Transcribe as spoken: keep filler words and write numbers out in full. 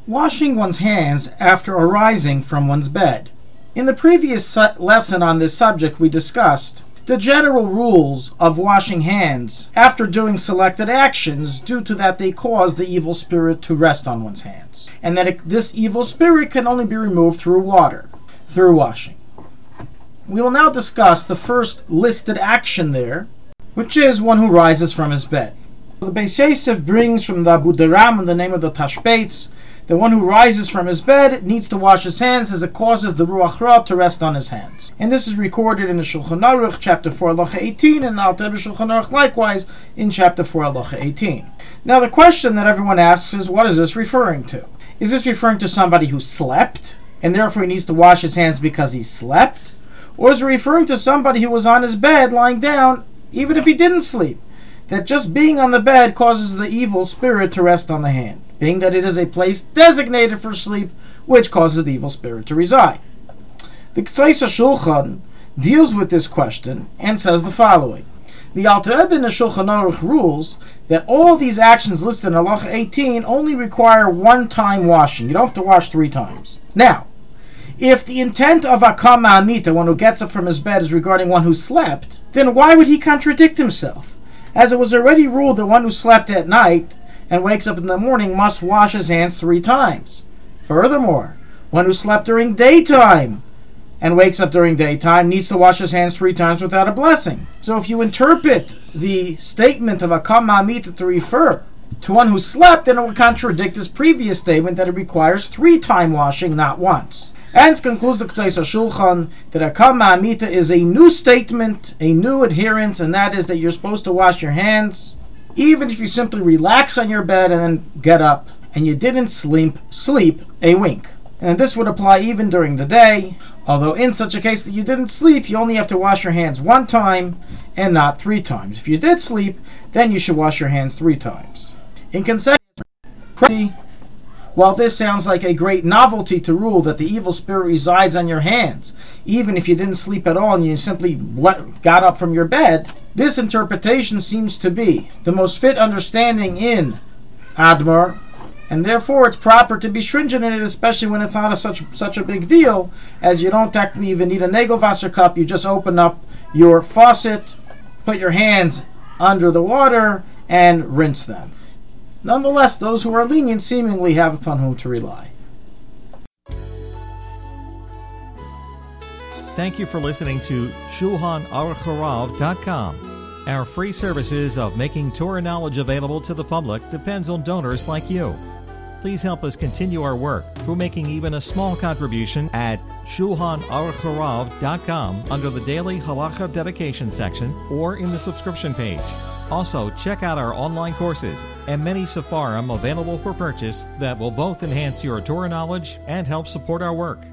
Washing one's hands after arising from one's bed. In the previous su- lesson on this subject, we discussed the general rules of washing hands after doing selected actions due to that they cause the evil spirit to rest on one's hands, and that it, this evil spirit can only be removed through water, through washing. We will now discuss the first listed action there, which is one who rises from his bed. The Beis Yosef brings from the Abu Daram in the name of the Tashbetz, the one who rises from his bed needs to wash his hands as it causes the Ruach Ra to rest on his hands. And this is recorded in the Shulchan Aruch, chapter four, halacha eighteen, and the Alter Rebbe Shulchan Aruch likewise in chapter four, halacha eighteen. Now the question that everyone asks is, what is this referring to? Is this referring to somebody who slept, and therefore he needs to wash his hands because he slept? Or is it referring to somebody who was on his bed lying down, even if he didn't sleep? That just being on the bed causes the evil spirit to rest on the hand, being that it is a place designated for sleep, which causes the evil spirit to reside. The Ktsaisa Shulchan deals with this question and says the following. The Alter Rebbe in the Shulchan Aruch rules that all these actions listed in halacha eighteen only require one time washing. You don't have to wash three times. Now, if the intent of Hakam Ma'amita, one who gets up from his bed, is regarding one who slept, then why would he contradict himself? As it was already ruled that one who slept at night and wakes up in the morning must wash his hands three times. Furthermore, one who slept during daytime and wakes up during daytime needs to wash his hands three times without a blessing. So if you interpret the statement of Hakam Ma'amita to refer to one who slept, then it would contradict his previous statement that it requires three-time washing, not once. Hence concludes the Ktsaisa Shulchan that Hakam Ma'amita is a new statement, a new adherence, and that is that you're supposed to wash your hands even if you simply relax on your bed and then get up and you didn't sleep, sleep a wink. And this would apply even during the day, although in such a case that you didn't sleep, you only have to wash your hands one time and not three times. If you did sleep, then you should wash your hands three times. In consequence, while this sounds like a great novelty to rule that the evil spirit resides on your hands, even if you didn't sleep at all and you simply let, got up from your bed, this interpretation seems to be the most fit understanding in Admar, and therefore it's proper to be stringent in it, especially when it's not a, such such a big deal, as you don't technically even need a Nagelwasser cup. You just open up your faucet, put your hands under the water, and rinse them. Nonetheless, those who are lenient seemingly have upon whom to rely. Thank you for listening to Shulchan Aruch Harav dot com. Our free services of making Torah knowledge available to the public depends on donors like you. Please help us continue our work through making even a small contribution at Shulchan Aruch Harav dot com under the Daily Halacha Dedication section or in the subscription page. Also, check out our online courses and many Sefarim available for purchase that will both enhance your Torah knowledge and help support our work.